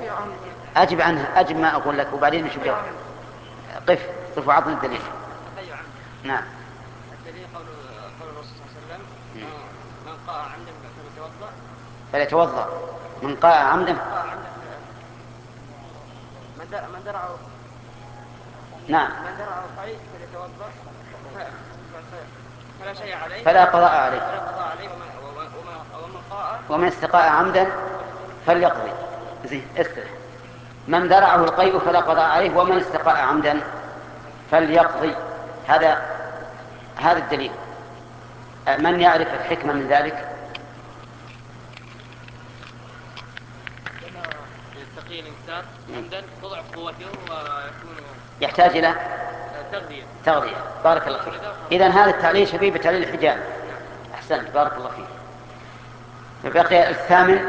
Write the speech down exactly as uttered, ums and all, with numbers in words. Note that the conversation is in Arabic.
أجب عنها، أجب ما أقول لك وبعدين نشوف جواب. قف قف وعطنا الدليل. نعم. الدليل قول قول الرسول صلى الله عليه وسلم من قاء عمدا فليتوضأ. فليتوضأ. من قاء عمدا من درعه. نعم. من درعه القيء فليتوضأ فلا شيء عليه. فلا قضاء عليه. فلا قضاء عليه. ومن قاء ومن استقاء عمدا فليقضي. زين استرح. من درعه القيء فلا قضاء عليه، ومن استقاء عمدا فليقضي. هذا هذا الدليل. من يعرف الحكمة من ذلك؟ يستقي الإنسان عمدا تضعف قوته ويكون يحتاج إلى تغذية. تغذية. بارك الله فيك. إذن هذا التعليل شبيه بتعليل الحجاب. أحسنت بارك الله فيك. بقي الثامن.